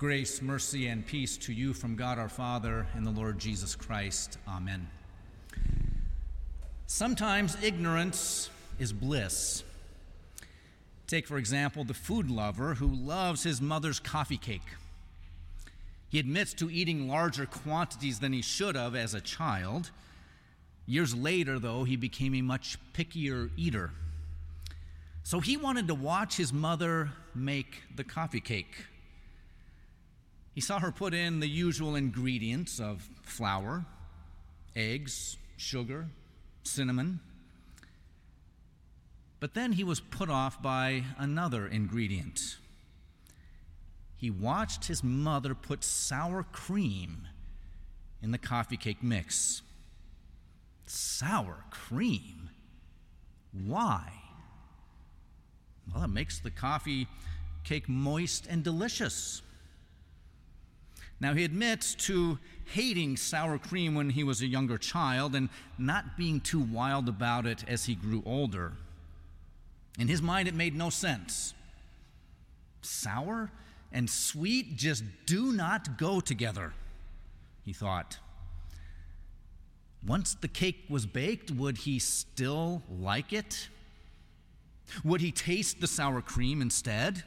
Grace, mercy, and peace to you from God our Father and the Lord Jesus Christ. Amen. Sometimes ignorance is bliss. Take, for example, the food lover who loves his mother's coffee cake. He admits to eating larger quantities than he should have as a child. Years later, though, he became a much pickier eater. So he wanted to watch his mother make the coffee cake. He saw her put in the usual ingredients of flour, eggs, sugar, cinnamon. But then he was put off by another ingredient. He watched his mother put sour cream in the coffee cake mix. Sour cream? Why? Well, it makes the coffee cake moist and delicious. Now, he admits to hating sour cream when he was a younger child and not being too wild about it as he grew older. In his mind, it made no sense. Sour and sweet just do not go together, he thought. Once the cake was baked, would he still like it? Would he taste the sour cream instead?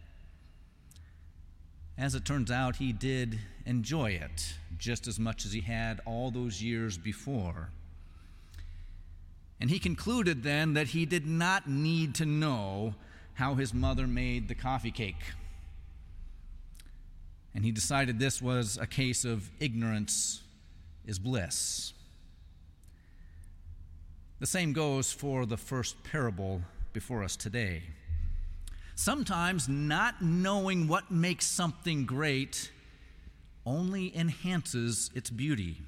As it turns out, he did enjoy it just as much as he had all those years before. And he concluded then that he did not need to know how his mother made the coffee cake. And he decided this was a case of ignorance is bliss. The same goes for the first parable before us today. Sometimes not knowing what makes something great only enhances its beauty.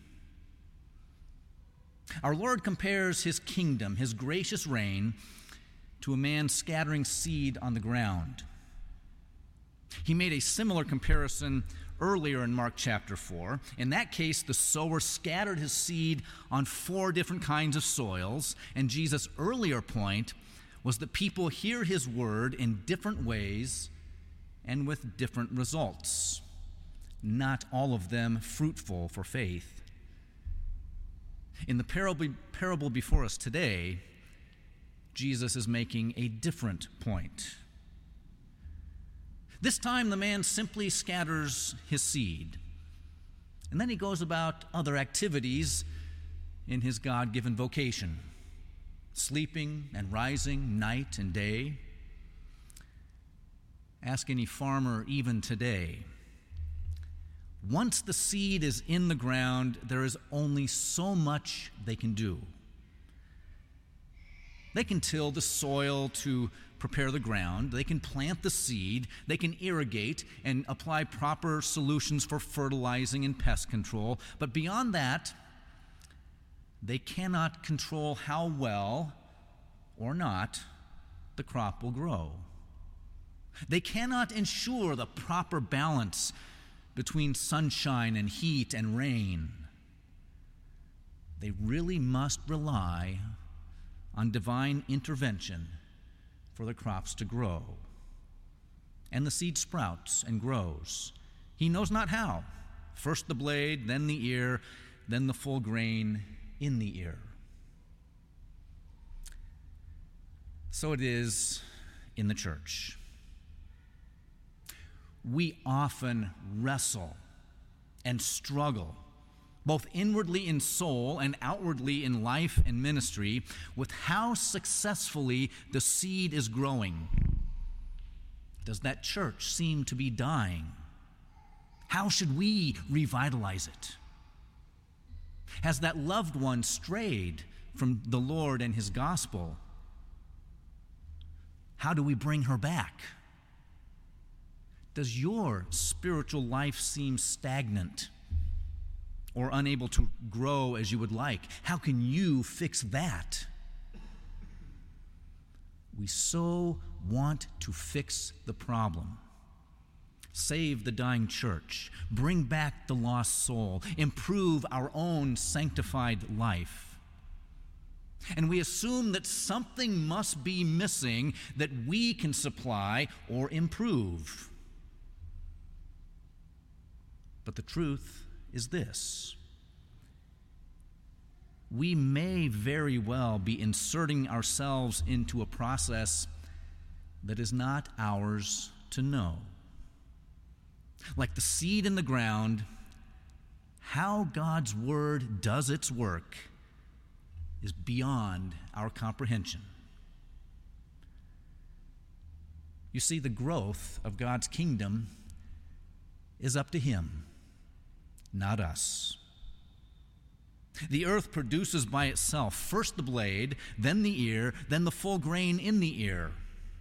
Our Lord compares his kingdom, his gracious reign, to a man scattering seed on the ground. He made a similar comparison earlier in Mark chapter 4. In that case, the sower scattered his seed on 4 different kinds of soils, and Jesus' earlier point was that people hear his word in different ways and with different results, not all of them fruitful for faith. In the parable before us today, Jesus is making a different point. This time the man simply scatters his seed, and then he goes about other activities in his God-given vocation, sleeping and rising night and day. Ask any farmer even today. Once the seed is in the ground, there is only so much they can do. They can till the soil to prepare the ground. They can plant the seed. They can irrigate and apply proper solutions for fertilizing and pest control. But beyond that, they cannot control how well or not the crop will grow. They cannot ensure the proper balance between sunshine and heat and rain. They really must rely on divine intervention for the crops to grow. And the seed sprouts and grows. He knows not how. First the blade, then the ear, then the full grain in the ear. So it is in the church. We often wrestle and struggle, both inwardly in soul and outwardly in life and ministry, with how successfully the seed is growing. Does that church seem to be dying? How should we revitalize it? Has that loved one strayed from the Lord and his gospel? How do we bring her back? Does your spiritual life seem stagnant or unable to grow as you would like? How can you fix that? We so want to fix the problem. Save the dying church, bring back the lost soul, improve our own sanctified life. And we assume that something must be missing that we can supply or improve. But the truth is this: we may very well be inserting ourselves into a process that is not ours to know. Like the seed in the ground, how God's word does its work is beyond our comprehension. You see, the growth of God's kingdom is up to Him, not us. The earth produces by itself first the blade, then the ear, then the full grain in the ear.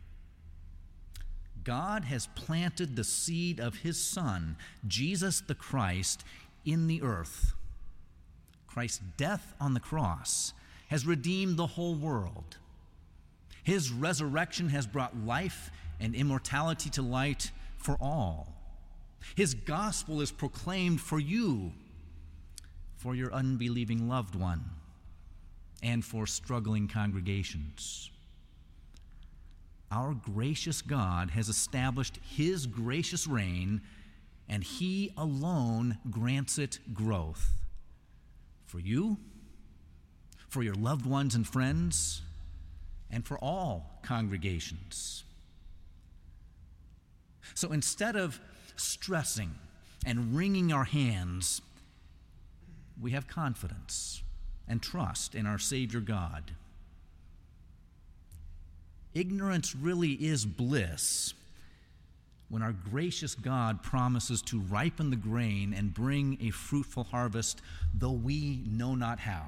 God has planted the seed of His Son, Jesus the Christ, in the earth. Christ's death on the cross has redeemed the whole world. His resurrection has brought life and immortality to light for all. His gospel is proclaimed for you, for your unbelieving loved one, and for struggling congregations. Our gracious God has established His gracious reign, and He alone grants it growth. For you, for your loved ones and friends, and for all congregations. So instead of stressing and wringing our hands, we have confidence and trust in our Savior God. Ignorance really is bliss when our gracious God promises to ripen the grain and bring a fruitful harvest, though we know not how.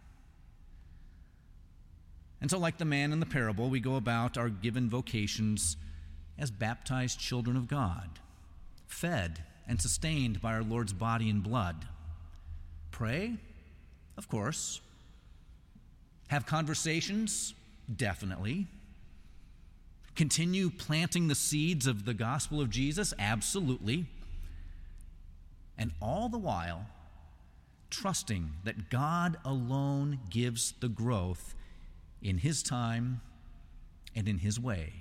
And so, like the man in the parable, we go about our given vocations as baptized children of God, fed and sustained by our Lord's body and blood. Pray? Of course. Have conversations? Definitely. Continue planting the seeds of the gospel of Jesus? Absolutely. And all the while, trusting that God alone gives the growth in His time and in His way.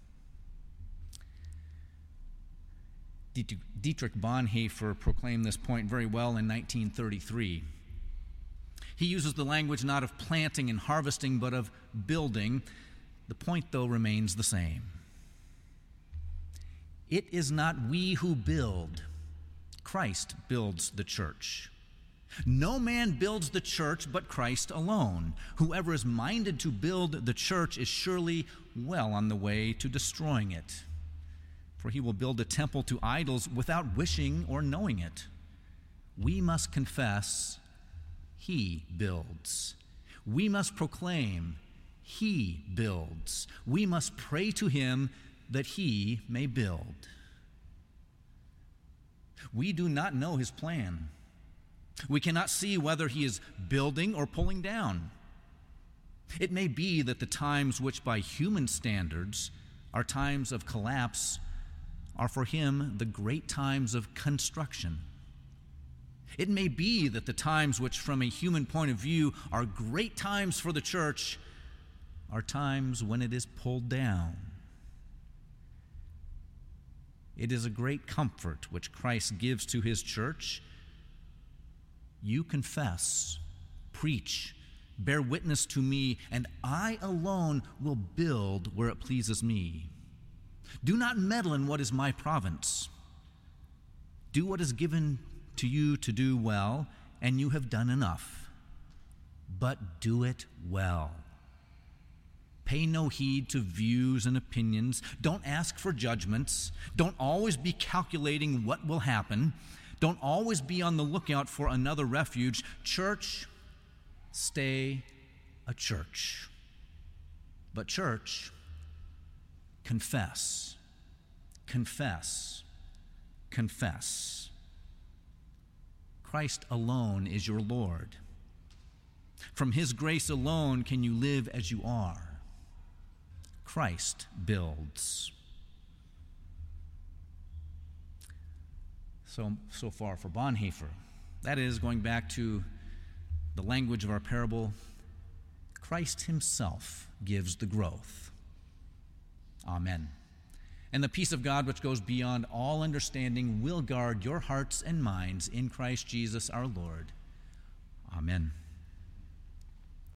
Dietrich Bonhoeffer proclaimed this point very well in 1933. He uses the language not of planting and harvesting, but of building. The point, though, remains the same. It is not we who build. Christ builds the church. No man builds the church but Christ alone. Whoever is minded to build the church is surely well on the way to destroying it. For he will build a temple to idols without wishing or knowing it. We must confess, He builds. We must proclaim, He builds. We must pray to Him that He may build. We do not know His plan. We cannot see whether He is building or pulling down. It may be that the times which by human standards are times of collapse are for Him the great times of construction. It may be that the times which from a human point of view are great times for the church are times when it is pulled down. It is a great comfort which Christ gives to His church. You confess, preach, bear witness to me, and I alone will build where it pleases me. Do not meddle in what is my province. Do what is given to you to do well, and you have done enough. But do it well. Pay no heed to views and opinions. Don't ask for judgments. Don't always be calculating what will happen. Don't always be on the lookout for another refuge. Church, stay a church. But church, confess, confess, confess. Christ alone is your Lord. From His grace alone can you live as you are. Christ builds. So far for Bonhoeffer. That is, going back to the language of our parable, Christ Himself gives the growth. Amen. And the peace of God, which goes beyond all understanding, will guard your hearts and minds in Christ Jesus our Lord. Amen.